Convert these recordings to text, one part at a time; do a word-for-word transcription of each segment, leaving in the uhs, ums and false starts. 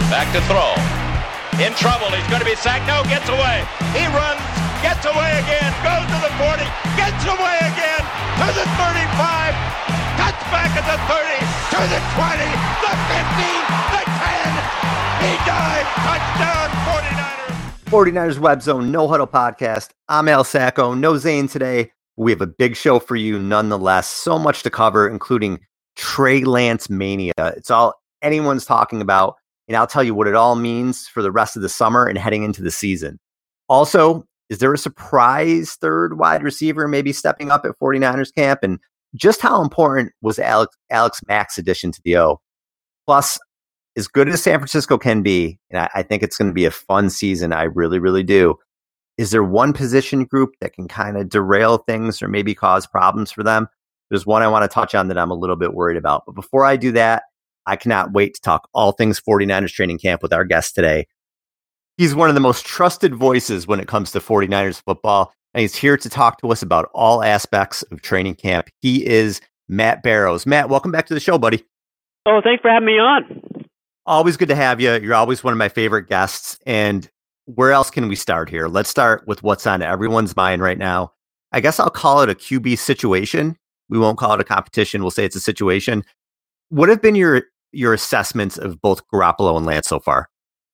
Back to throw. In trouble. He's going to be sacked. No, gets away. He runs, gets away again, goes to the forty, gets away again, to the thirty-five, cuts back at the thirty, to the twenty, the fifteen, the ten. He dives. Touchdown, forty-niners. forty-niners Web Zone No Huddle Podcast. I'm Al Sacco. No Zane today. We have a big show for you nonetheless. So much to cover, including Trey Lance mania. It's all anyone's talking about. And I'll tell you what it all means for the rest of the summer and heading into the season. Also, is there a surprise third wide receiver maybe stepping up at forty-niners camp? And just how important was Alex, Alex Mack's addition to the O? Plus, as good as San Francisco can be, and I, I think it's going to be a fun season, I really, really do. Is there one position group that can kind of derail things or maybe cause problems for them? There's one I want to touch on that I'm a little bit worried about. But before I do that, I cannot wait to talk all things forty-niners training camp with our guest today. He's one of the most trusted voices when it comes to forty-niners football, and he's here to talk to us about all aspects of training camp. He is Matt Barrows. Matt, welcome back to the show, buddy. Oh, thanks for having me on. Always good to have you. You're always one of my favorite guests. And where else can we start here? Let's start with what's on everyone's mind right now. I guess I'll call it a Q B situation. We won't call it a competition. We'll say it's a situation. What have been your your assessments of both Garoppolo and Lance so far?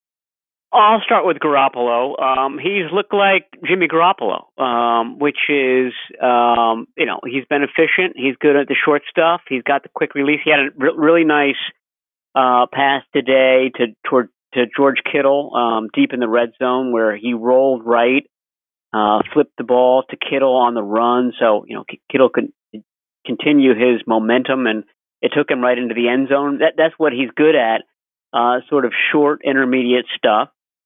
I'll start with Garoppolo. Um, he's looked like Jimmy Garoppolo, um, which is, um, you know, he's been efficient. He's good at the short stuff. He's got the quick release. He had a re- really nice uh, pass today to toward to George Kittle um, deep in the red zone where he rolled right, uh, flipped the ball to Kittle on the run. So, you know, Kittle could continue his momentum, and it took him right into the end zone. That That's what he's good at, uh, sort of short, intermediate stuff.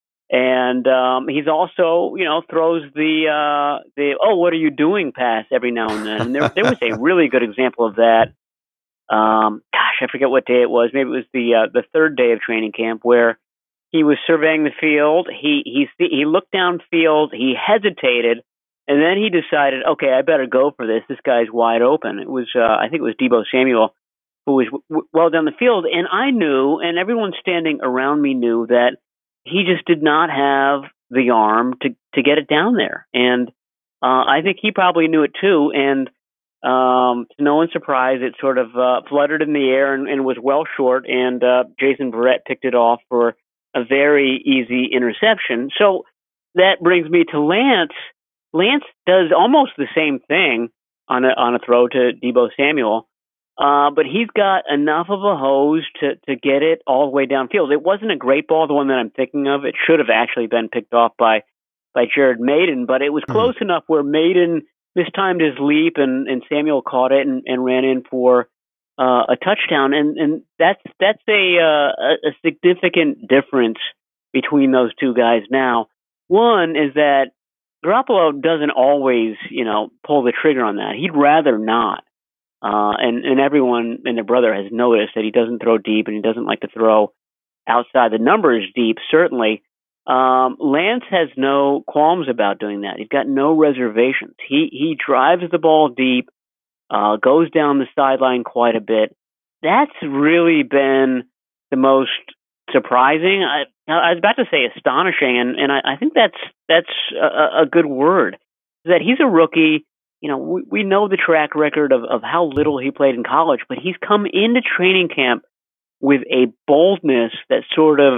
And um, he's also, you know, throws the, uh, the oh, what are you doing pass every now and then. And there, there was a really good example of that. Um, gosh, I forget what day it was. Maybe it was the uh, the third day of training camp where he was surveying the field. He he he looked downfield. He hesitated. And then he decided, okay, I better go for this. This guy's wide open. It was, uh, I think it was Deebo Samuel who was w- well down the field. And I knew, and everyone standing around me knew, that he just did not have the arm to, to get it down there. And uh, I think he probably knew it too. And um, to no one's surprise, it sort of uh, fluttered in the air and, and was well short. And uh, Jason Verrett picked it off for a very easy interception. So that brings me to Lance. Lance does almost the same thing on a on a throw to Deebo Samuel, uh, but he's got enough of a hose to, to get it all the way downfield. It wasn't a great ball, the one that I'm thinking of. It should have actually been picked off by, by Jared Maiden, but it was close mm-hmm. enough where Maiden mistimed his leap and, and Samuel caught it and, and ran in for uh, a touchdown. And, and that's that's a, uh, a significant difference between those two guys now. One is that Garoppolo doesn't always, you know, pull the trigger on that. He'd rather not. Uh, and, and everyone and their brother has noticed that he doesn't throw deep and he doesn't like to throw outside the numbers deep, certainly. Um, Lance has no qualms about doing that. He's got no reservations. He he drives the ball deep, uh, goes down the sideline quite a bit. That's really been the most surprising. I, I was about to say astonishing, and, and I, I think that's that's a, a good word. That he's a rookie. You know, we, we know the track record of, of how little he played in college, but he's come into training camp with a boldness that sort of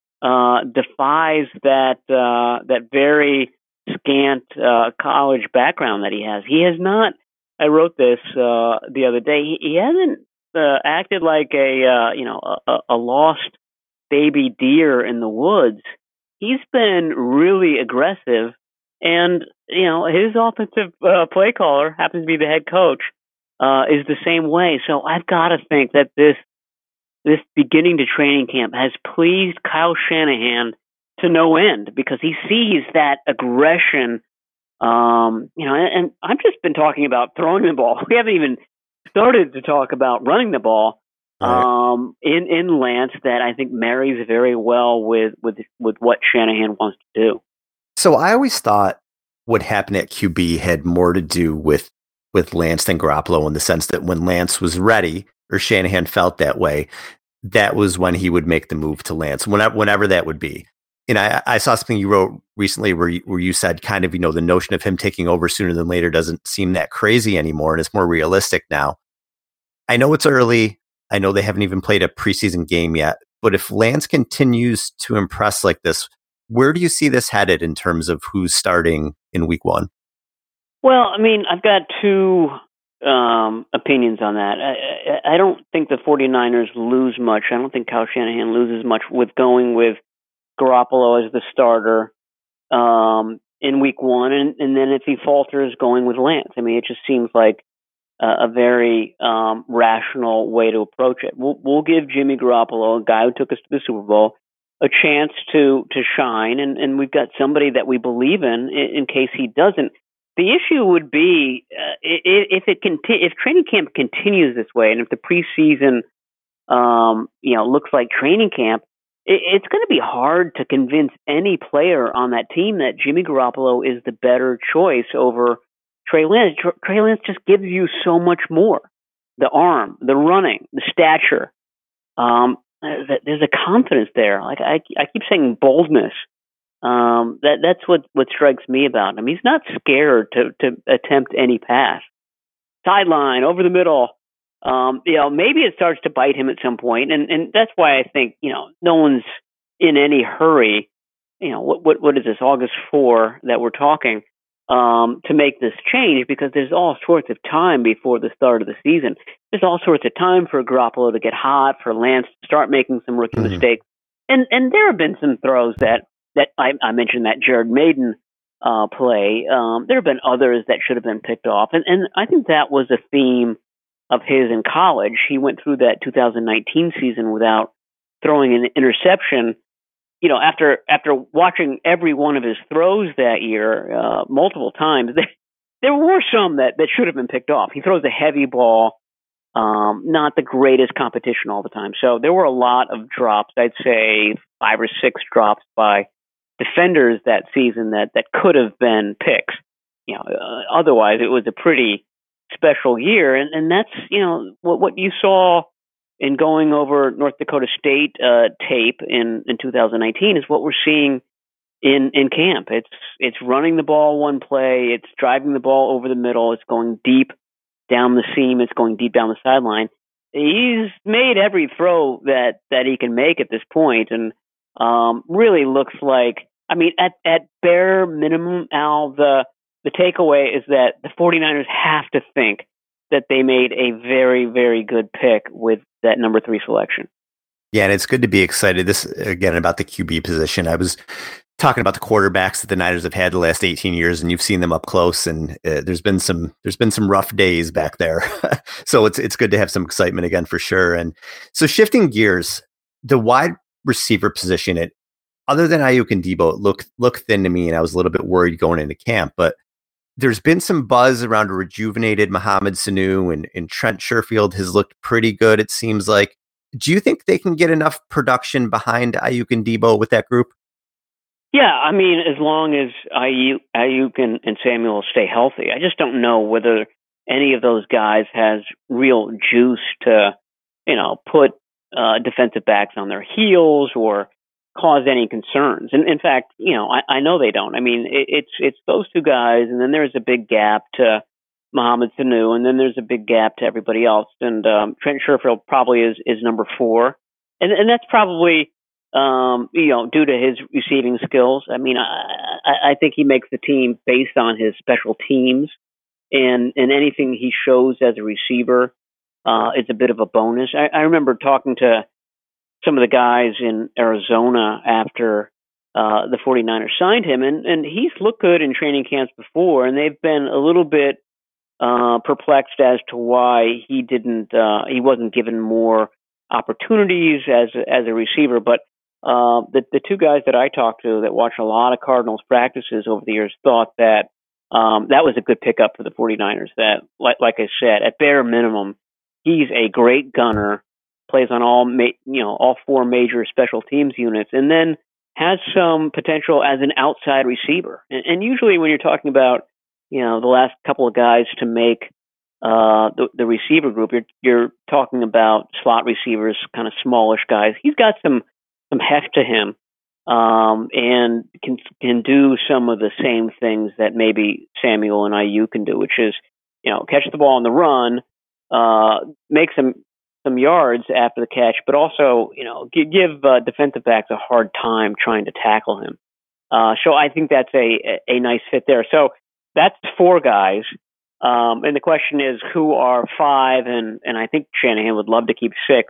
uh, defies that uh, that very scant uh, college background that he has. He has not. I wrote this uh, the other day. He, he hasn't uh, acted like a uh, you know a, a lost baby deer in the woods. He's been really aggressive, and you know his offensive uh, play caller happens to be the head coach, uh, is the same way. So I've got to think that this this beginning to training camp has pleased Kyle Shanahan to no end, because he sees that aggression. Um, you know, and, and I've just been talking about throwing the ball. We haven't even started to talk about running the ball. Right. Um, in, in Lance, that I think marries very well with, with, with what Shanahan wants to do. So I always thought what happened at Q B had more to do with, with Lance than Garoppolo, in the sense that when Lance was ready, or Shanahan felt that way, that was when he would make the move to Lance, whenever, whenever that would be. And I, I saw something you wrote recently where you, where you said kind of, you know, the notion of him taking over sooner than later doesn't seem that crazy anymore, and it's more realistic now. I know it's early. I know they haven't even played a preseason game yet, but if Lance continues to impress like this, where do you see this headed in terms of who's starting in week one? Well, I mean, I've got two um, opinions on that. I, I, I don't think the 49ers lose much. I don't think Kyle Shanahan loses much with going with Garoppolo as the starter um, in week one, and, and then if he falters, going with Lance. I mean, it just seems like uh, a very um, rational way to approach it. We'll, we'll give Jimmy Garoppolo, a guy who took us to the Super Bowl, a chance to to shine, and, and we've got somebody that we believe in, in in case he doesn't. The issue would be uh, if it conti- if training camp continues this way, and if the preseason um, you know looks like training camp. It's going to be hard to convince any player on that team that Jimmy Garoppolo is the better choice over Trey Lance. Trey Lance just gives you so much more. The arm, the running, the stature. Um, there's a confidence there. Like I, I keep saying boldness. Um, that that's what, what strikes me about him. He's not scared to, to attempt any pass. Sideline, over the middle. Um, you know, maybe it starts to bite him at some point, and, and that's why I think, you know, no one's in any hurry. You know, what what what is this, August fourth that we're talking, um, to make this change, because there's all sorts of time before the start of the season. There's all sorts of time for Garoppolo to get hot, for Lance to start making some rookie mm-hmm. mistakes, and and there have been some throws that that I, I mentioned that Jared Maiden uh, play. Um, there have been others that should have been picked off, and and I think that was a theme of his in college. He went through that two thousand nineteen season without throwing an interception. You know, after after watching every one of his throws that year uh, multiple times, there, there were some that, that should have been picked off. He throws a heavy ball, um, not the greatest competition all the time. So there were a lot of drops. I'd say five or six drops by defenders that season that, that could have been picks. You know, uh, otherwise it was a pretty special year, and, and that's, you know, what what you saw in going over North Dakota State uh, tape in, in two thousand nineteen is what we're seeing in, in camp. It's it's running the ball one play, it's driving the ball over the middle, it's going deep down the seam, it's going deep down the sideline. He's made every throw that, that he can make at this point, and um, really looks like, I mean, at, at bare minimum, Al, the The takeaway is that the 49ers have to think that they made a very, very good pick with that number three selection. Yeah, and it's good to be excited. This, again, about the Q B position. I was talking about the quarterbacks that the Niners have had the last eighteen years, and you've seen them up close, and uh, there's been some there's been some rough days back there. So it's it's good to have some excitement again for sure. And so shifting gears, the wide receiver position, it other than Ayuk and Debo, it looked looked thin to me, and I was a little bit worried going into camp, but there's been some buzz around a rejuvenated Mohamed Sanu, and, and Trent Sherfield has looked pretty good, it seems like. Do you think they can get enough production behind Ayuk and Debo with that group? Yeah, I mean, as long as Ayuk, Ayuk and, and Samuel stay healthy. I just don't know whether any of those guys has real juice to, you know, put uh, defensive backs on their heels or cause any concerns. And in fact, you know, I, I know they don't. I mean, it, it's it's those two guys, and then there's a big gap to Mohamed Sanu, and then there's a big gap to everybody else. And um, Trent Sherfield probably is, is number four, and and that's probably um, you know due to his receiving skills. I mean, I, I think he makes the team based on his special teams, and and anything he shows as a receiver uh, is a bit of a bonus. I, I remember talking to some of the guys in Arizona after uh, the 49ers signed him, and, and he's looked good in training camps before, and they've been a little bit uh, perplexed as to why he didn't, uh, he wasn't given more opportunities as a, as a receiver. But uh, the the two guys that I talked to that watch a lot of Cardinals practices over the years thought that um, that was a good pickup for the 49ers. That, like, like I said, at bare minimum, he's a great gunner, plays on all ma- you know all four major special teams units, and then has some potential as an outside receiver. And, and usually when you're talking about, you know, the last couple of guys to make uh, the, the receiver group. You're you're talking about slot receivers, kind of smallish guys. He's got some some heft to him, um, and can can do some of the same things that maybe Samuel and I U can do, which is, you know, catch the ball on the run, uh, make some some yards after the catch, but also, you know, give, give uh, defensive backs a hard time trying to tackle him. Uh, so I think that's a, a nice fit there. So that's four guys. Um, and the question is, who are five? And, and I think Shanahan would love to keep six.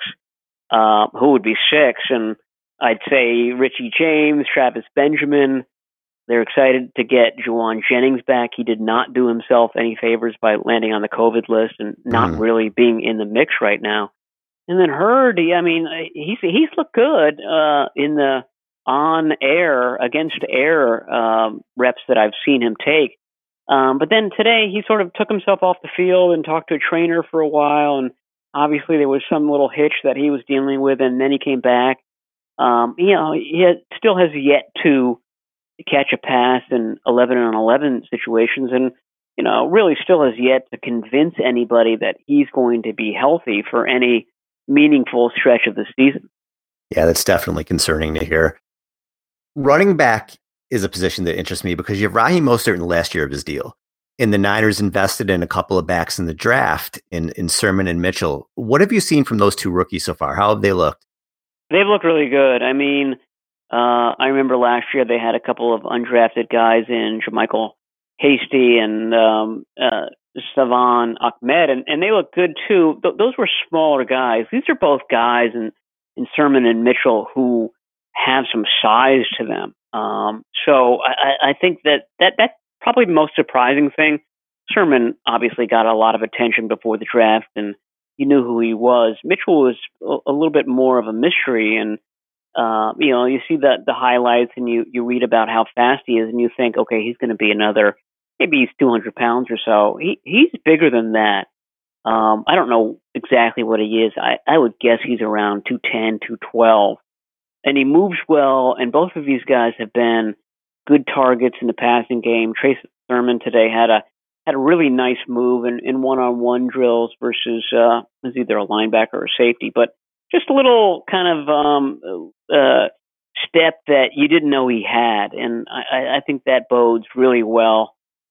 Uh, who would be six? And I'd say Richie James, Travis Benjamin. They're excited to get Juwan Jennings back. He did not do himself any favors by landing on the COVID list and not mm. really being in the mix right now. And then Hurd, I mean, he's he's looked good uh, in the on air against air um, reps that I've seen him take. Um, but then today he sort of took himself off the field and talked to a trainer for a while, and obviously there was some little hitch that he was dealing with, and then he came back. Um, you know, he has, still has yet to catch a pass in eleven on eleven situations, and you know, really still has yet to convince anybody that he's going to be healthy for any meaningful stretch of the season. Yeah, that's definitely concerning to hear. Running back is a position that interests me because you have Raheem Mostert in the last year of his deal, and the Niners invested in a couple of backs in the draft in, in Sermon and Mitchell. What have you seen from those two rookies so far? How have they looked? They've looked really good. I mean, uh, I remember last year they had a couple of undrafted guys in JaMycal Hasty and um, uh, Salvon Ahmed, and, and they look good too. Th- those were smaller guys. These are both guys in, in Sermon and Mitchell who have some size to them. Um, so I, I think that, that that's probably the most surprising thing. Sermon obviously got a lot of attention before the draft, and you knew who he was. Mitchell was a, a little bit more of a mystery, and uh, you know, you see the the highlights and you you read about how fast he is, and you think, okay, he's going to be another. Maybe he's two hundred pounds or so. He he's bigger than that. Um, I don't know exactly what he is. I, I would guess he's around two ten, two twelve. And he moves well, and both of these guys have been good targets in the passing game. Trace Sermon today had a had a really nice move in, in one-on-one drills versus uh, was either a linebacker or a safety, but just a little kind of um, uh, step that you didn't know he had, and I, I think that bodes really well.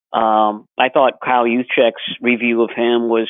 Um, I thought Kyle Juszczyk's review of him was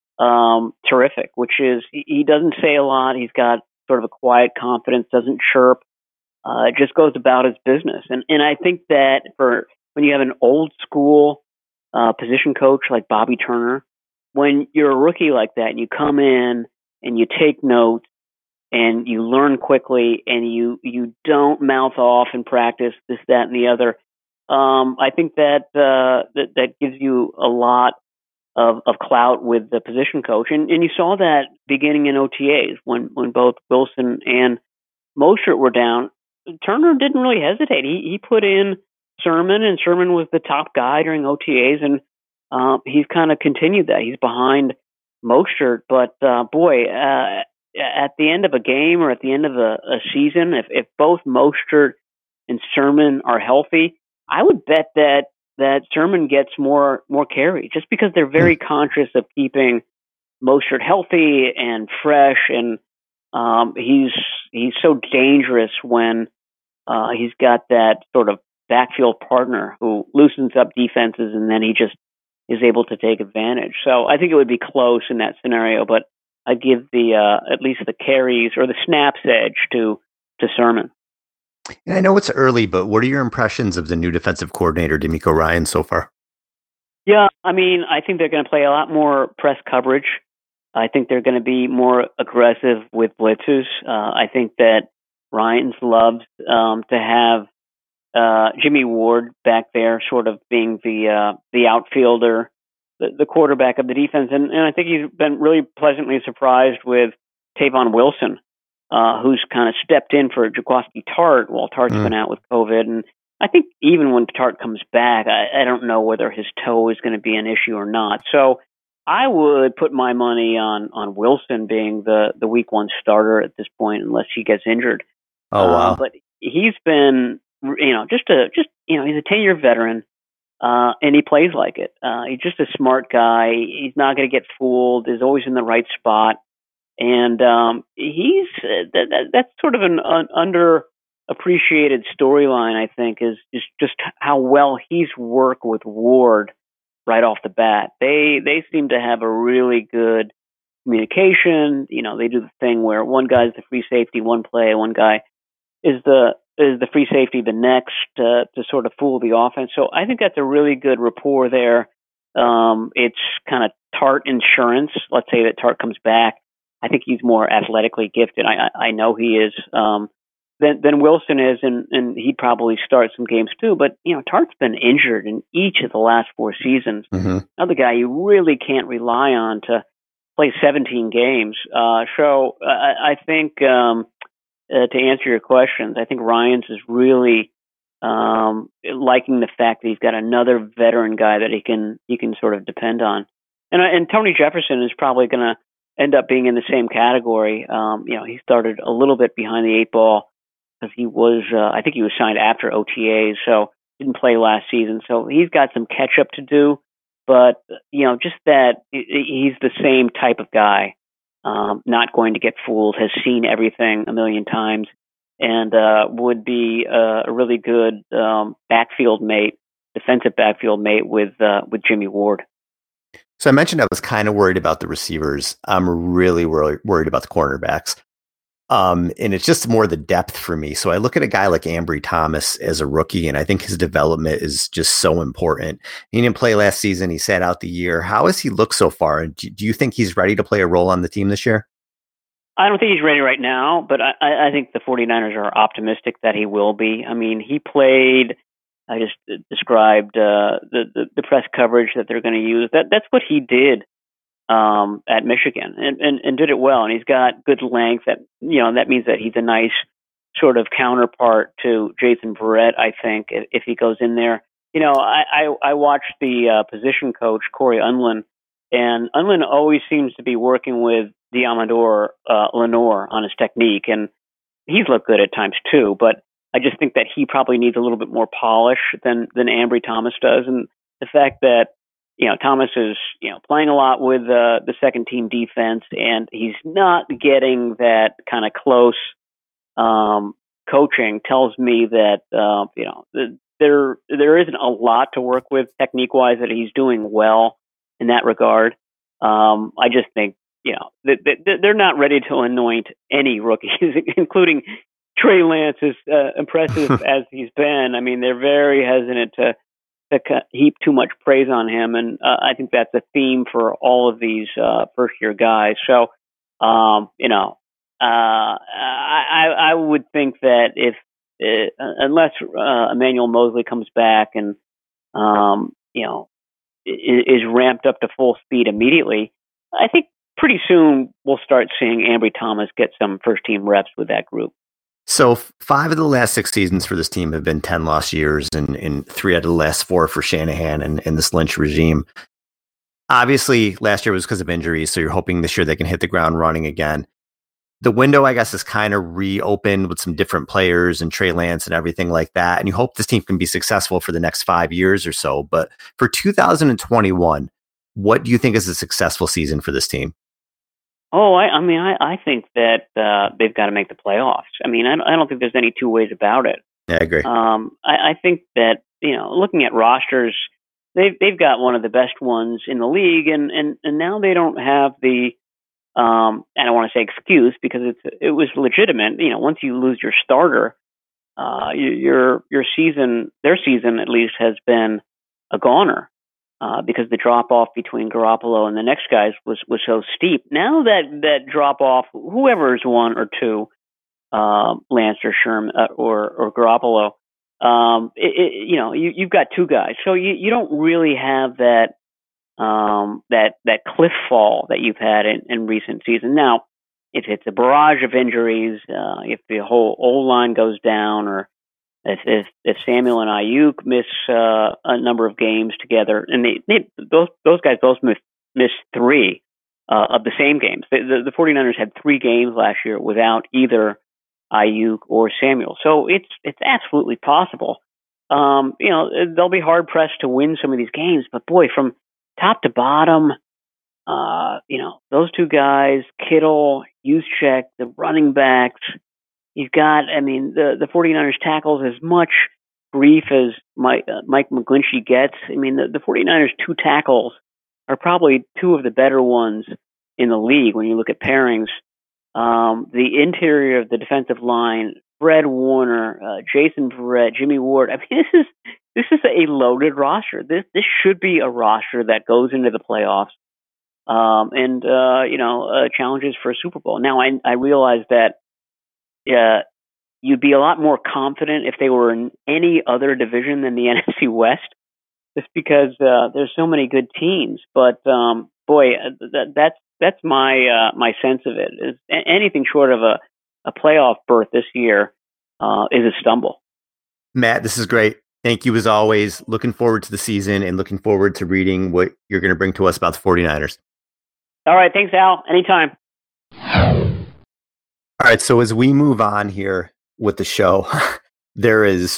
um, terrific, which is he, he doesn't say a lot. He's got sort of a quiet confidence, doesn't chirp, uh, just goes about his business. And and I think that for when you have an old school uh, position coach like Bobby Turner, when you're a rookie like that and you come in and you take notes and you learn quickly and you, you don't mouth off in practice, this, that, and the other, um, I think that, uh, that that gives you a lot Of, of clout with the position coach. And, and you saw that beginning in O T As when, when both Wilson and Mostert were down. Turner didn't really hesitate. He he put in Sermon, and Sermon was the top guy during O T As, and uh, he's kind of continued that. He's behind Mostert, but uh, boy, uh, at the end of a game or at the end of a, a season, if, if both Mostert and Sermon are healthy, I would bet that that Sermon gets more more carry just because they're very conscious of keeping Mostert healthy and fresh, and um, he's he's so dangerous when uh, he's got that sort of backfield partner who loosens up defenses, and then he just is able to take advantage. So I think it would be close in that scenario, but I'd give the uh, at least the carries or the snaps edge to to Sermon. And I know it's early, but what are your impressions of the new defensive coordinator, DeMeco Ryan, so far? Yeah, I mean, I think they're going to play a lot more press coverage. I think they're going to be more aggressive with blitzes. Uh, I think that Ryan's loves um, to have uh, Jimmy Ward back there, sort of being the uh, the outfielder, the, the quarterback of the defense, and, and I think he's been really pleasantly surprised with Tavon Wilson. Uh, who's kind of stepped in for Jaquiski Tartt while Tartt's mm. been out with COVID. And I think even when Tartt comes back, I, I don't know whether his toe is going to be an issue or not. So I would put my money on, on Wilson being the, the week one starter at this point, unless he gets injured. Oh, wow. Uh, but he's been, you know, just a, just, you know, he's a ten year veteran. uh, and he plays like it. Uh, he's just a smart guy. He's not going to get fooled. He's always in the right spot. And um, he's uh, that, that, that's sort of an, an underappreciated storyline, I think, is just, just how well he's worked with Ward right off the bat. They they seem to have a really good communication. You know, they do the thing where one guy's the free safety one play, one guy is the is the free safety the next uh, to sort of fool the offense. So I think that's a really good rapport there. Um, it's kind of Tart insurance. Let's say that Tart comes back. I think he's more athletically gifted. I, I, I know he is um, than, than Wilson is, and, and he'd probably start some games too. But, you know, Tart's been injured in each of the last four seasons. Mm-hmm. Another guy you really can't rely on to play seventeen games. Uh, so I, I think um, uh, to answer your questions, I think Ryans is really um, liking the fact that he's got another veteran guy that he can he can sort of depend on. And, and Tony Jefferson is probably going to end up being in the same category. Um, you know, he started a little bit behind the eight ball because he was, uh, I think he was signed after O T As, so didn't play last season. So he's got some catch up to do, but, you know, just that he's the same type of guy, um, not going to get fooled, has seen everything a million times, and uh, would be uh, a really good um, backfield mate, defensive backfield mate with uh, with Jimmy Ward. So I mentioned I was kind of worried about the receivers. I'm really worried, worried about the cornerbacks. Um, and it's just more the depth for me. So I look at a guy like Ambry Thomas as a rookie, and I think his development is just so important. He didn't play last season. He sat out the year. How has he looked so far? Do, do you think he's ready to play a role on the team this year? I don't think he's ready right now, but I, I think the 49ers are optimistic that he will be. I mean, he played... I just described uh, the, the the press coverage that they're going to use. That that's what he did um, at Michigan, and, and and did it well. And he's got good length. That you know that means that he's a nice sort of counterpart to Jason Verrett. I think if, if he goes in there, you know, I I, I watched the uh, position coach Corey Unlin, and Unlin always seems to be working with Diamador uh, Lenore on his technique, and he's looked good at times too, but I just think that he probably needs a little bit more polish than than Ambry Thomas does, and the fact that you know Thomas is you know playing a lot with uh, the second team defense, and he's not getting that kind of close um, coaching tells me that uh, you know there there isn't a lot to work with technique wise. That he's doing well in that regard. Um, I just think you know that, that they're not ready to anoint any rookies, including Trey Lance, is uh, impressive as he's been. I mean, they're very hesitant to, to heap too much praise on him, and uh, I think that's a theme for all of these uh, first-year guys. So, um, you know, uh, I, I would think that if, uh, unless uh, Emmanuel Mosley comes back and, um, you know, is, is ramped up to full speed immediately, I think pretty soon we'll start seeing Ambry Thomas get some first-team reps with that group. So five of the last six seasons for this team have been ten loss years, and, and three out of the last four for Shanahan and, and this Lynch regime. Obviously, last year was because of injuries, so you're hoping this year they can hit the ground running again. The window, I guess, is kind of reopened with some different players and Trey Lance and everything like that, and you hope this team can be successful for the next five years or so. But for two thousand twenty-one, what do you think is a successful season for this team? Oh, I, I mean, I, I think that uh, they've got to make the playoffs. I mean, I, I don't think there's any two ways about it. Yeah, I agree. Um, I, I think that, you know, looking at rosters, they've, they've got one of the best ones in the league, and, and, and now they don't have the, um, I don't want to say excuse because it's, it was legitimate. You know, once you lose your starter, uh, your, your season, their season at least, has been a goner. Uh, because the drop off between Garoppolo and the next guys was, was so steep. Now that that drop off, whoever's one or two, uh, Lance or Sherman uh, or or Garoppolo, um, it, it, you know, you, you've got two guys, so you, you don't really have that um, that that cliff fall that you've had in, in recent seasons. Now, if it's a barrage of injuries, uh, if the whole O line goes down, or If, if if Samuel and Ayuk miss uh, a number of games together, and they, they those those guys both missed, missed three uh, of the same games. The, the, the 49ers had three games last year without either Ayuk or Samuel. So it's it's absolutely possible um, you know, they'll be hard pressed to win some of these games. But boy, from top to bottom, uh, you know, those two guys, Kittle, Juszczyk, the running backs, you've got, I mean, the, the 49ers tackles as much grief as Mike, uh, Mike McGlinchey gets. I mean, the, the 49ers two tackles are probably two of the better ones in the league when you look at pairings. Um, the interior of the defensive line, Fred Warner, uh, Jason Verrett, Jimmy Ward. I mean, this is this is a loaded roster. This this should be a roster that goes into the playoffs um, and uh, you know uh, challenges for a Super Bowl. Now, I I realize that uh, you'd be a lot more confident if they were in any other division than the N F C West, just because uh, there's so many good teams. But um, boy, that that's that's my uh, my sense of it. Is anything short of a a playoff berth this year uh, is a stumble. Matt, this is great. Thank you as always. Looking forward to the season and looking forward to reading what you're going to bring to us about the 49ers. All right. Thanks, Al. Anytime. All right. So as we move on here with the show, there is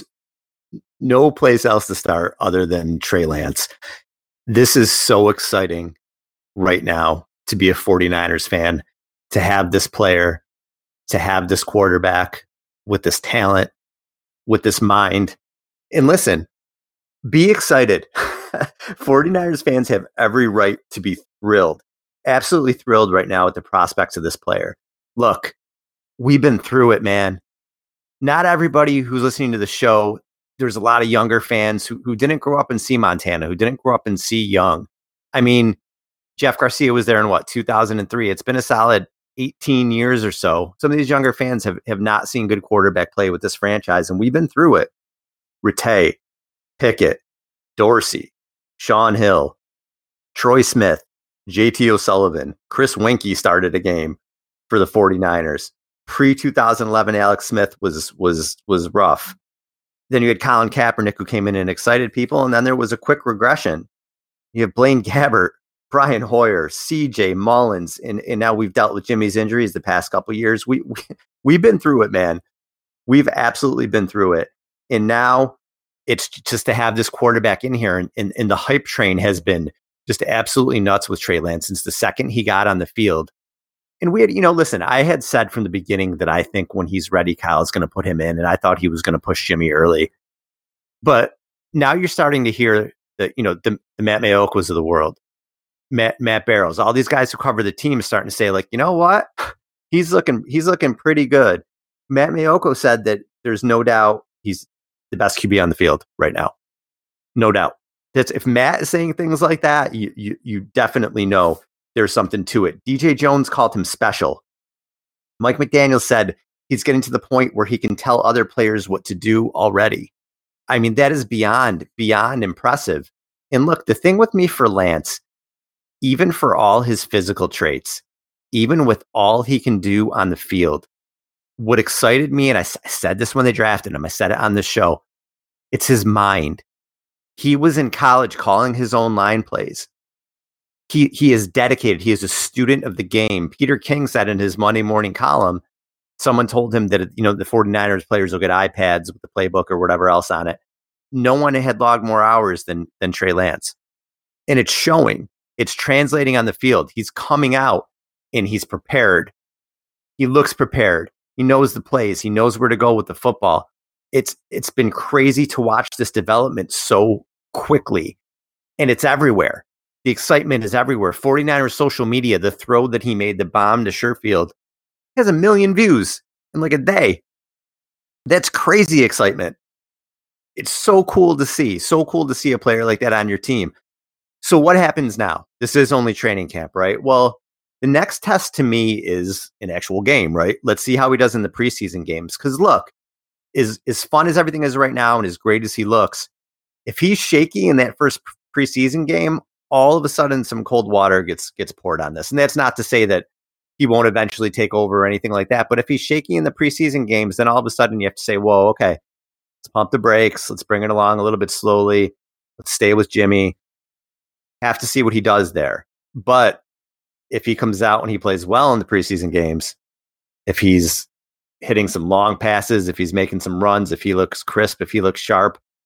no place else to start other than Trey Lance. This is so exciting right now to be a 49ers fan, to have this player, to have this quarterback with this talent, with this mind. And listen, be excited. 49ers fans have every right to be thrilled, absolutely thrilled right now with the prospects of this player. Look, we've been through it, man. Not everybody who's listening to the show, there's a lot of younger fans who, who didn't grow up and see Montana, who didn't grow up and see Young. I mean, Jeff Garcia was there in what, two thousand three? It's been a solid eighteen years or so. Some of these younger fans have, have not seen good quarterback play with this franchise, and we've been through it. Rattay, Pickett, Dorsey, Sean Hill, Troy Smith, J T O'Sullivan, Chris Weinke started a game for the 49ers. Pre twenty eleven, Alex Smith was was was rough. Then you had Colin Kaepernick, who came in and excited people, and then there was a quick regression. You have Blaine Gabbert, Brian Hoyer, C J Mullins, and, and now we've dealt with Jimmy's injuries the past couple of years. We, we, we've been through it, man. We've absolutely been through it. And now it's just to have this quarterback in here, and, and, and the hype train has been just absolutely nuts with Trey Lance since the second he got on the field. And we had, you know, listen, I had said from the beginning that I think when he's ready, Kyle's going to put him in, and I thought he was going to push Jimmy early. But now you're starting to hear that, you know, the, the Matt Mayokas of the world, Matt, Matt Barrows, all these guys who cover the team starting to say, like, you know what? He's looking, he's looking pretty good. Matt Maiocco said that there's no doubt he's the best Q B on the field right now. No doubt. That's, if Matt is saying things like that, you, you, you definitely know there's something to it. D J Jones called him special. Mike McDaniel said he's getting to the point where he can tell other players what to do already. I mean, that is beyond, beyond impressive. And look, the thing with me for Lance, even for all his physical traits, even with all he can do on the field, what excited me, and I, I said this when they drafted him, I said it on the show, it's his mind. He was in college calling his own line plays. He he is dedicated. He is a student of the game. Peter King said in his Monday morning column, someone told him that, you know, the 49ers players will get iPads with the playbook or whatever else on it. No one had logged more hours than than Trey Lance. And it's showing. It's translating on the field. He's coming out and he's prepared. He looks prepared. He knows the plays. He knows where to go with the football. It's it's been crazy to watch this development so quickly. And it's everywhere. The excitement is everywhere. 49ers social media, the throw that he made, the bomb to Sherfield, has a million views in like a day. That's crazy excitement. It's so cool to see. So cool to see a player like that on your team. So what happens now? This is only training camp, right? Well, the next test to me is an actual game, right? Let's see how he does in the preseason games. Because look, as, as fun as everything is right now and as great as he looks, if he's shaky in that first preseason game, all of a sudden some cold water gets gets poured on this. And that's not to say that he won't eventually take over or anything like that. But if he's shaky in the preseason games, then all of a sudden you have to say, whoa, okay, let's pump the brakes. Let's bring it along a little bit slowly. Let's stay with Jimmy. Have to see what he does there. But if he comes out and he plays well in the preseason games, if he's hitting some long passes, if he's making some runs, if he looks crisp, if he looks sharp,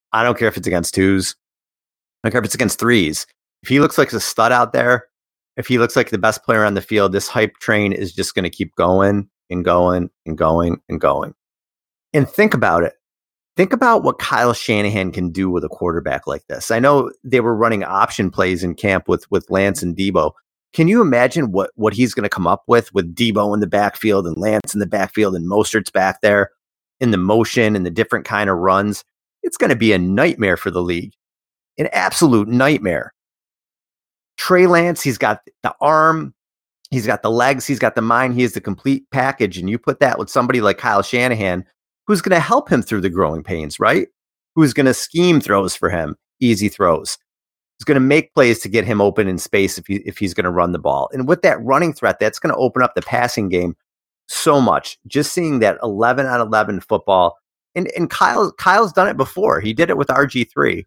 I don't care if it's against twos. I don't care if it's against threes. If he looks like a stud out there, if he looks like the best player on the field, this hype train is just going to keep going and going and going and going. And think about it. Think about what Kyle Shanahan can do with a quarterback like this. I know they were running option plays in camp with, with Lance and Debo. Can you imagine what, what he's going to come up with with Debo in the backfield and Lance in the backfield and Mostert's back there in the motion and the different kind of runs? It's going to be a nightmare for the league. An absolute nightmare. Trey Lance, he's got the arm, he's got the legs, he's got the mind, he is the complete package. And you put that with somebody like Kyle Shanahan, who's going to help him through the growing pains, right? Who's going to scheme throws for him, easy throws. Who's going to make plays to get him open in space if, he, if he's going to run the ball. And with that running threat, that's going to open up the passing game so much. Just seeing that eleven on eleven football. And, and Kyle, Kyle's done it before. He did it with R G three.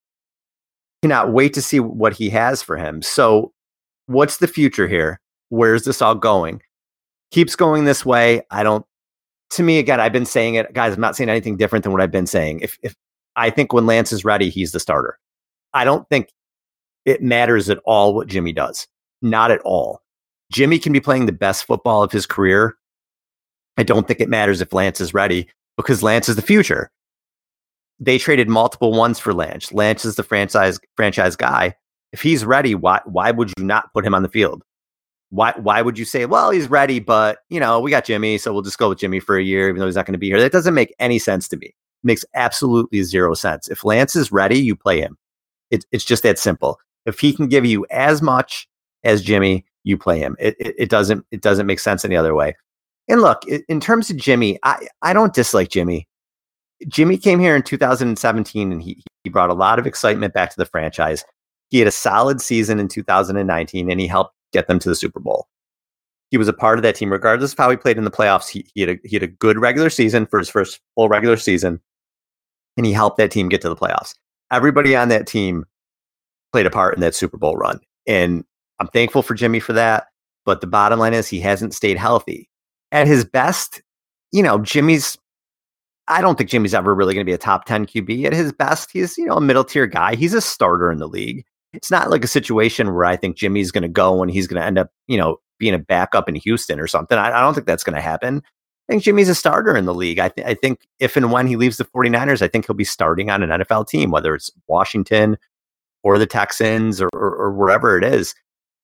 Cannot wait to see what he has for him. So what's the future here? Where's this all going? Keeps going this way. I don't, to me, again, I've been saying it, guys, I'm not saying anything different than what I've been saying. If, if I think when Lance is ready, he's the starter. I don't think it matters at all what Jimmy does. Not at all. Jimmy can be playing the best football of his career. I don't think it matters if Lance is ready because Lance is the future. They traded multiple ones for Lance. Lance is the franchise franchise guy. If he's ready, why why would you not put him on the field? Why why would you say, well, he's ready, but you know, we got Jimmy, so we'll just go with Jimmy for a year, even though he's not going to be here. That doesn't make any sense to me. It makes absolutely zero sense. If Lance is ready, you play him. It, it's just that simple. If he can give you as much as Jimmy, you play him. It, it, it doesn't it doesn't make sense any other way. And look, in terms of Jimmy, I, I don't dislike Jimmy. Jimmy came here in two thousand seventeen and he, he brought a lot of excitement back to the franchise. He had a solid season in two thousand nineteen and he helped get them to the Super Bowl. He was a part of that team, regardless of how he played in the playoffs. He, he, had, a, he had a good regular season for his first full regular season, and he helped that team get to the playoffs. Everybody on that team played a part in that Super Bowl run, and I'm thankful for Jimmy for that. But the bottom line is he hasn't stayed healthy. At his best, you know, Jimmy's I don't think Jimmy's ever really going to be a top ten Q B. At his best, he's, you know, a middle tier guy. He's a starter in the league. It's not like a situation where I think Jimmy's going to go and he's going to end up, you know, being a backup in Houston or something. I, I don't think that's going to happen. I think Jimmy's a starter in the league. I, th- I think if and when he leaves the 49ers, I think he'll be starting on an N F L team, whether it's Washington or the Texans or, or, or wherever it is.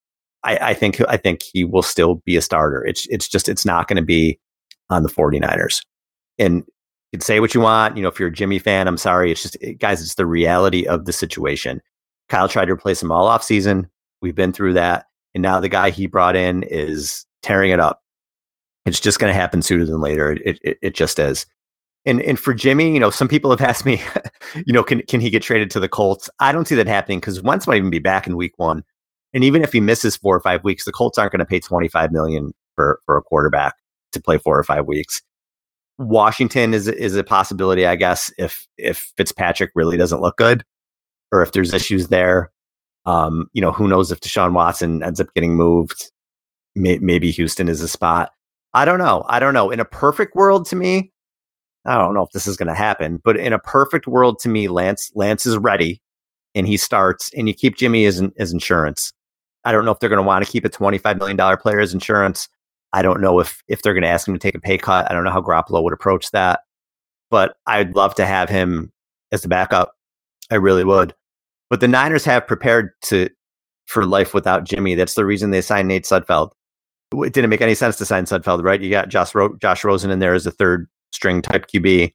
I, I think I think he will still be a starter. It's it's just it's not going to be on the 49ers. And you can say what you want. You know, if you're a Jimmy fan, I'm sorry. It's just, it, guys, it's the reality of the situation. Kyle tried to replace him all off season. We've been through that. And now the guy he brought in is tearing it up. It's just going to happen sooner than later. It, it it just is. And and for Jimmy, you know, some people have asked me, you know, can can he get traded to the Colts? I don't see that happening because Wentz might even be back in week one. And even if he misses four or five weeks, the Colts aren't going to pay twenty-five million dollars for, for a quarterback to play four or five weeks. Washington is is a possibility, I guess, if if Fitzpatrick really doesn't look good, or if there's issues there. Um, you know, who knows if Deshaun Watson ends up getting moved? May, maybe Houston is a spot. I don't know. I don't know. In a perfect world, to me, I don't know if this is going to happen, but in a perfect world, to me, Lance Lance is ready, and he starts, and you keep Jimmy as as insurance. I don't know if they're going to want to keep a twenty-five million dollars player as insurance. I don't know if, if they're going to ask him to take a pay cut. I don't know how Garoppolo would approach that, but I'd love to have him as the backup. I really would. But the Niners have prepared to for life without Jimmy. That's the reason they signed Nate Sudfeld. It didn't make any sense to sign Sudfeld, right? You got Josh, Ro- Josh Rosen in there as a third string type Q B.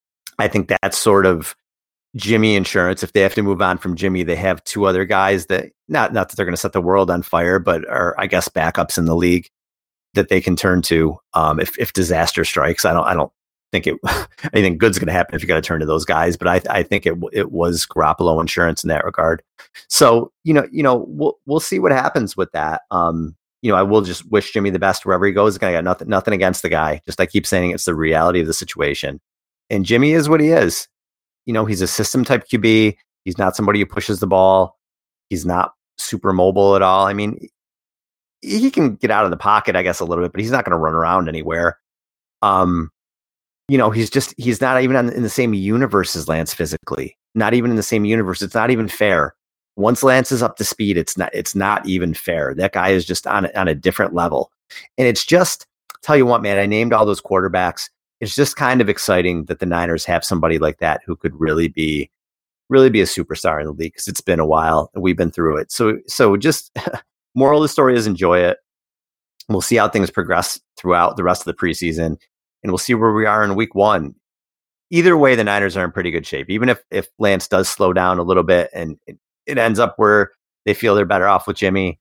I think that's sort of Jimmy insurance. If they have to move on from Jimmy, they have two other guys that, not, not that they're going to set the world on fire, but are, I guess, backups in the league that they can turn to um, if if disaster strikes. I don't I don't think it anything good's going to happen if you got to turn to those guys. But I I think it it was Garoppolo insurance in that regard. So you know you know we'll we'll see what happens with that. Um, you know I will just wish Jimmy the best wherever he goes. I got nothing nothing against the guy. Just I keep saying it's the reality of the situation. And Jimmy is what he is. You know he's a system type Q B. He's not somebody who pushes the ball. He's not super mobile at all. I mean, he can get out of the pocket, I guess, a little bit, but he's not going to run around anywhere. Um, you know, he's just, he's not even on, in the same universe as Lance physically. not even in the same universe. It's not even fair. Once Lance is up to speed, it's not it's not even fair. That guy is just on, on a different level. And it's just, tell you what, man, I named all those quarterbacks. It's just kind of exciting that the Niners have somebody like that who could really be really be a superstar in the league, because it's been a while and we've been through it. So so just moral of the story is enjoy it. We'll see how things progress throughout the rest of the preseason, and we'll see where we are in week one. Either way, the Niners are in pretty good shape. Even if, if Lance does slow down a little bit and it, it ends up where they feel they're better off with Jimmy,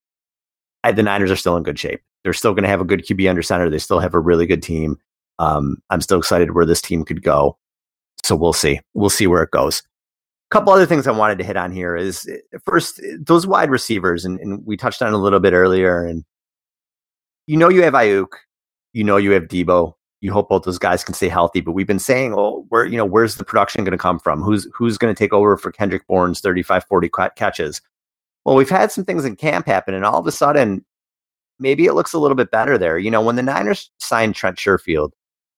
I, the Niners are still in good shape. They're still going to have a good Q B under center. They still have a really good team. Um, I'm still excited where this team could go. So we'll see. We'll see where it goes. A couple other things I wanted to hit on here is, first, those wide receivers, and, and we touched on it a little bit earlier. And you know you have Ayuk, you know you have Debo. You hope both those guys can stay healthy. But we've been saying, oh, where you know where's the production going to come from? Who's who's going to take over for Kendrick Bourne's thirty-five, forty catches? Well, we've had some things in camp happen, and all of a sudden, maybe it looks a little bit better there. You know, when the Niners signed Trent Sherfield,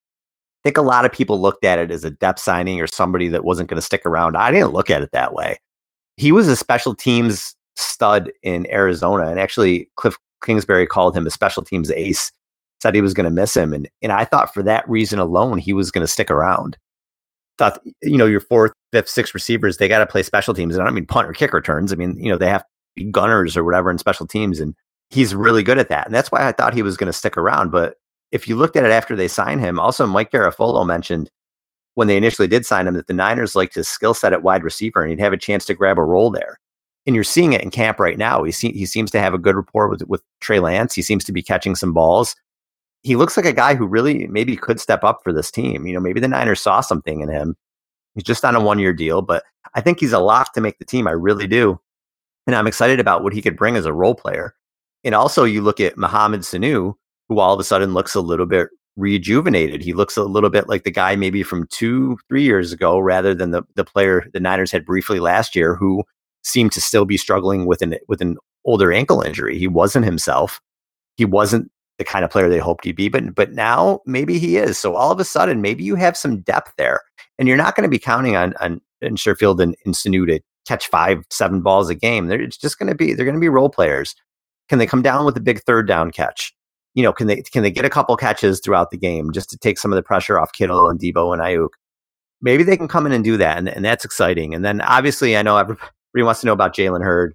I think a lot of people looked at it as a depth signing or somebody that wasn't going to stick around. I didn't look at it that way. He was a special teams stud in Arizona, and actually Cliff Kingsbury called him a special teams ace, said he was going to miss him. And, and I thought for that reason alone, he was going to stick around. Thought, you know, your fourth, fifth, sixth receivers, they got to play special teams. And I don't mean punt or kick returns. I mean, you know, they have to be gunners or whatever in special teams. And he's really good at that. And that's why I thought he was going to stick around. But if you looked at it after they signed him, also Mike Garafolo mentioned when they initially did sign him that the Niners liked his skill set at wide receiver and he'd have a chance to grab a role there. And you're seeing it in camp right now. He, se- he seems to have a good rapport with, with Trey Lance. He seems to be catching some balls. He looks like a guy who really maybe could step up for this team. You know, maybe the Niners saw something in him. He's just on a one-year deal, but I think he's a lock to make the team. I really do. And I'm excited about what he could bring as a role player. And also you look at Mohamed Sanu, who all of a sudden looks a little bit rejuvenated. He looks a little bit like the guy maybe from two, three years ago, rather than the, the player the Niners had briefly last year, who seemed to still be struggling with an, with an older ankle injury. He wasn't himself. He wasn't the kind of player they hoped he'd be, but, but now maybe he is. So all of a sudden, maybe you have some depth there, and you're not going to be counting on, on, on Sherfield and, and Sanu to catch five, seven balls a game. They're, it's just going to be, they're going to be role players. Can they come down with a big third down catch? You know, can they, can they get a couple catches throughout the game just to take some of the pressure off Kittle and Debo and Ayuk? Maybe they can come in and do that. And, and that's exciting. And then obviously I know everybody wants to know about Jalen Hurd.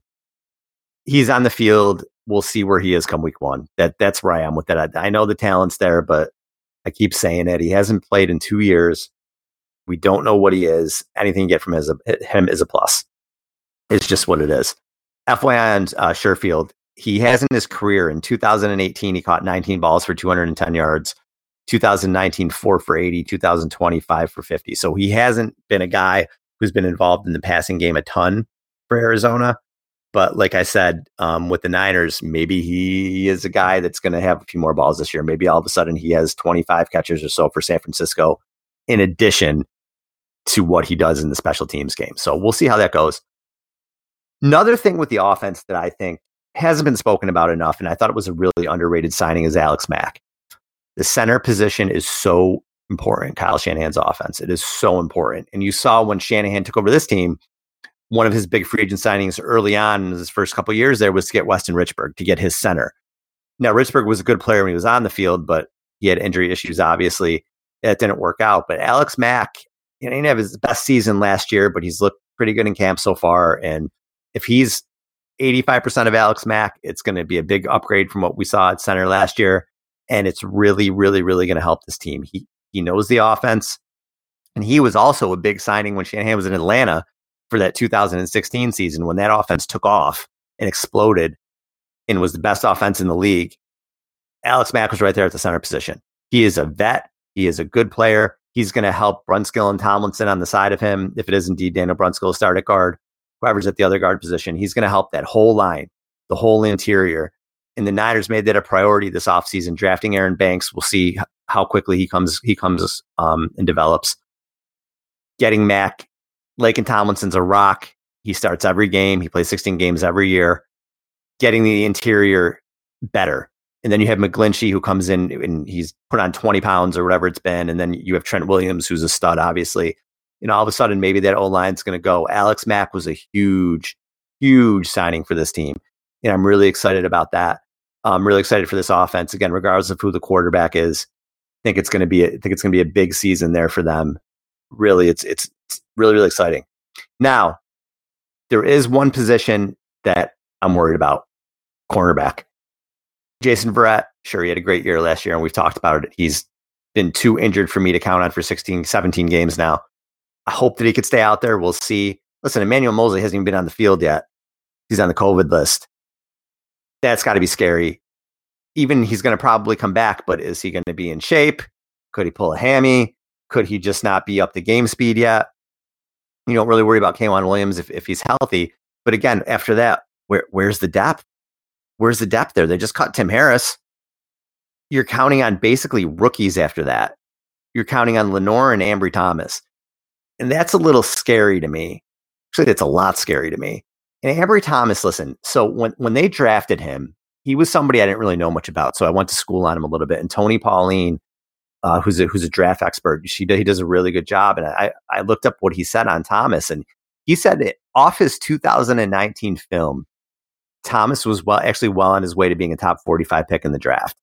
He's on the field. We'll see where he is come week one. That that's where I am with that. I, I know the talent's there, but I keep saying it. He hasn't played in two years. We don't know what he is. Anything you get from his, him is a plus. It's just what it is. F Y I on uh, Sherfield, he has in his career in two thousand eighteen, he caught nineteen balls for two hundred ten yards. two thousand nineteen, four for eighty. two thousand twenty, five for fifty. So he hasn't been a guy who's been involved in the passing game a ton for Arizona. But like I said, um, with the Niners, maybe he is a guy that's going to have a few more balls this year. Maybe all of a sudden he has twenty-five catches or so for San Francisco, in addition to what he does in the special teams game. So we'll see how that goes. Another thing with the offense that I think hasn't been spoken about enough, and I thought it was a really underrated signing, is Alex Mack. The center position is so important, Kyle Shanahan's offense. It is so important. And you saw when Shanahan took over this team, one of his big free agent signings early on in his first couple of years there was to get Weston Richburg, to get his center. Now, Richburg was a good player when he was on the field, but he had injury issues, obviously. That didn't work out. But Alex Mack, you know, he didn't have his best season last year, but he's looked pretty good in camp so far. And if he's eighty-five percent of Alex Mack, it's going to be a big upgrade from what we saw at center last year. And it's really, really, really going to help this team. He he knows the offense. And he was also a big signing when Shanahan was in Atlanta for that two thousand sixteen season, when that offense took off and exploded and was the best offense in the league. Alex Mack was right there at the center position. He is a vet. He is a good player. He's going to help Brunskill and Tomlinson on the side of him. If it is indeed Daniel Brunskill start at guard, whoever's at the other guard position, he's going to help that whole line, the whole interior. And the Niners made that a priority this offseason, drafting Aaron Banks. We'll see how quickly he comes, he comes um, and develops. Getting Mack, Laken Tomlinson's a rock. He starts every game. He plays sixteen games every year. Getting the interior better. And then you have McGlinchey, who comes in and he's put on twenty pounds or whatever it's been. And then you have Trent Williams, who's a stud, obviously. you know, all of a sudden maybe that O-line's going to go. Alex Mack was a huge, huge signing for this team. And I'm really excited about that. I'm really excited for this offense. Again, regardless of who the quarterback is, I think it's going to be, a, I think it's going to be a big season there for them. Really, it's, it's, it's really, really exciting. Now, there is one position that I'm worried about, cornerback. Jason Verrett, sure, he had a great year last year, and we've talked about it. He's been too injured for me to count on for sixteen, seventeen games now. I hope that he could stay out there. We'll see. Listen, Emmanuel Mosley hasn't even been on the field yet. He's on the COVID list. That's got to be scary. Even he's going to probably come back, but is he going to be in shape? Could he pull a hammy? Could he just not be up to game speed yet? You don't really worry about K'Waun Williams if, if he's healthy. But again, after that, where where's the depth? Where's the depth there? They just cut Tim Harris. You're counting on basically rookies after that. You're counting on Lenoir and Ambry Thomas. And that's a little scary to me. Actually, it's a lot scary to me. And Ambry Thomas, listen, so when, when they drafted him, he was somebody I didn't really know much about. So I went to school on him a little bit. And Tony Pauline, uh, who's a, who's a draft expert, she he does a really good job. And I, I looked up what he said on Thomas, and he said it off his two thousand nineteen film. Thomas was well, actually well on his way to being a top forty-five pick in the draft.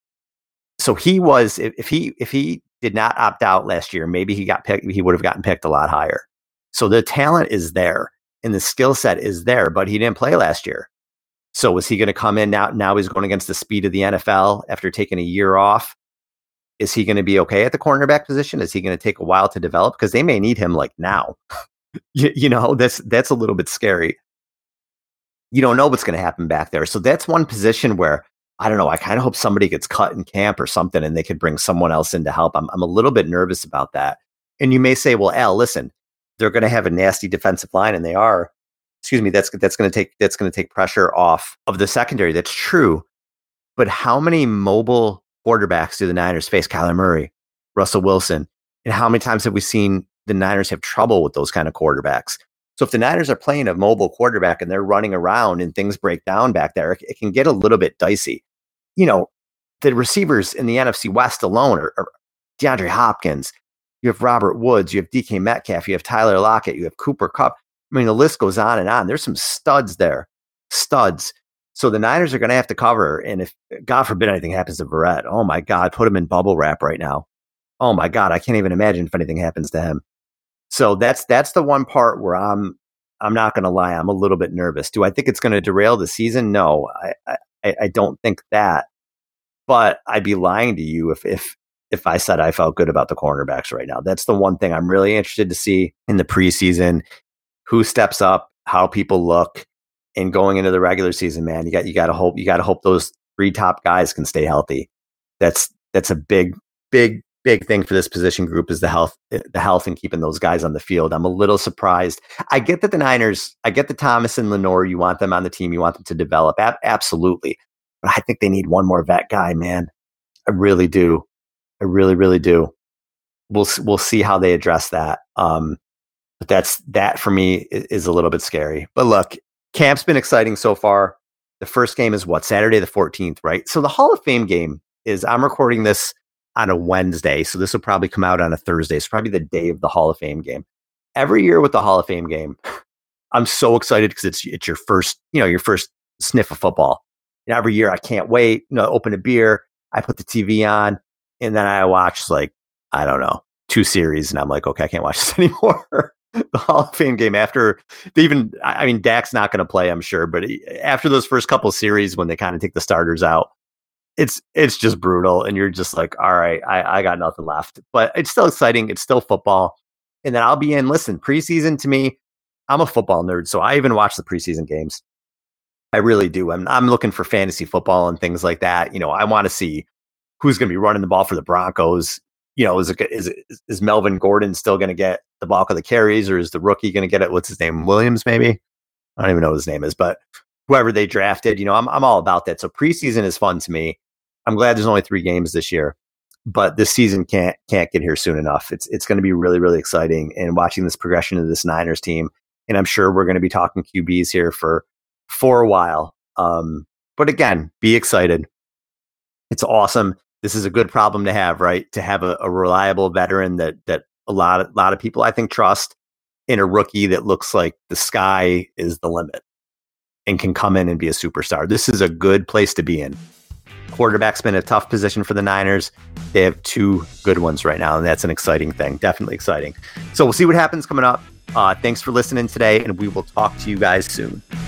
So he was, if, if he if he did not opt out last year, maybe he got picked, he would have gotten picked a lot higher. So the talent is there and the skill set is there, but he didn't play last year. So was he going to come in now? Now he's going against the speed of the N F L after taking a year off. Is he going to be okay at the cornerback position? Is he going to take a while to develop? Because they may need him like now. you, you know, that's that's a little bit scary. You don't know what's going to happen back there. So that's one position where, I don't know, I kind of hope somebody gets cut in camp or something and they could bring someone else in to help. I'm, I'm a little bit nervous about that. And you may say, well, Al, listen, they're going to have a nasty defensive line, and they are. Excuse me, that's that's going to take that's going to take pressure off of the secondary. That's true. But how many mobile quarterbacks do the Niners face? Kyler Murray, Russell Wilson. And how many times have we seen the Niners have trouble with those kind of quarterbacks? So if the Niners are playing a mobile quarterback and they're running around and things break down back there, it, it can get a little bit dicey. You know, the receivers in the N F C West alone are, are DeAndre Hopkins. You have Robert Woods. You have D K Metcalf. You have Tyler Lockett. You have Cooper Kupp. I mean, the list goes on and on. There's some studs there, studs. So the Niners are going to have to cover. And if, God forbid, anything happens to Verrett, oh my God, put him in bubble wrap right now. Oh my God, I can't even imagine if anything happens to him. So that's that's the one part where I'm I'm not going to lie, I'm a little bit nervous. Do I think it's going to derail the season? No, I, I I don't think that. But I'd be lying to you if if if I said I felt good about the cornerbacks right now. That's the one thing I'm really interested to see in the preseason. Who steps up, how people look, and going into the regular season, man, you got you got to hope you got to hope those three top guys can stay healthy. That's that's a big, big, big thing for this position group is the health, the health, and keeping those guys on the field. I'm a little surprised. I get that the Niners, I get the Thomas and Lenoir. You want them on the team, you want them to develop, Ab- absolutely. But I think they need one more vet guy, man. I really do. I really, really do. We'll we'll see how they address that. Um, But that's that for me is, is a little bit scary. But look, camp's been exciting so far. The first game is what? Saturday the fourteenth, right? So the Hall of Fame game is, I'm recording this on a Wednesday, so this will probably come out on a Thursday. It's probably the day of the Hall of Fame game. Every year with the Hall of Fame game, I'm so excited because it's it's your first, you know, your first sniff of football. And every year I can't wait. You know, open a beer, I put the T V on, and then I watch like, I don't know, two series, and I'm like, okay, I can't watch this anymore. The Hall of Fame game after they even, I mean, Dak's not going to play, I'm sure, but after those first couple of series, when they kind of take the starters out, it's, it's just brutal. And you're just like, all right, I, I got nothing left, but it's still exciting. It's still football. And then I'll be in, listen, preseason to me, I'm a football nerd. So I even watch the preseason games. I really do. I'm, I'm looking for fantasy football and things like that. You know, I want to see who's going to be running the ball for the Broncos. You know, is it, is it, is Melvin Gordon still going to get the bulk of the carries, or is the rookie going to get it? What's his name? Williams, maybe? I don't even know what his name is, but whoever they drafted, you know, I'm I'm all about that. So preseason is fun to me. I'm glad there's only three games this year, but this season can't can't get here soon enough. It's it's going to be really, really exciting, and watching this progression of this Niners team. And I'm sure we're going to be talking Q Bs here for for a while. Um, but again, be excited. It's awesome. This is a good problem to have, right? To have a, a reliable veteran that that a lot of, lot of people, I think, trust in a rookie that looks like the sky is the limit and can come in and be a superstar. This is a good place to be in. Quarterback's been a tough position for the Niners. They have two good ones right now, and that's an exciting thing. Definitely exciting. So we'll see what happens coming up. Uh, thanks for listening today, and we will talk to you guys soon.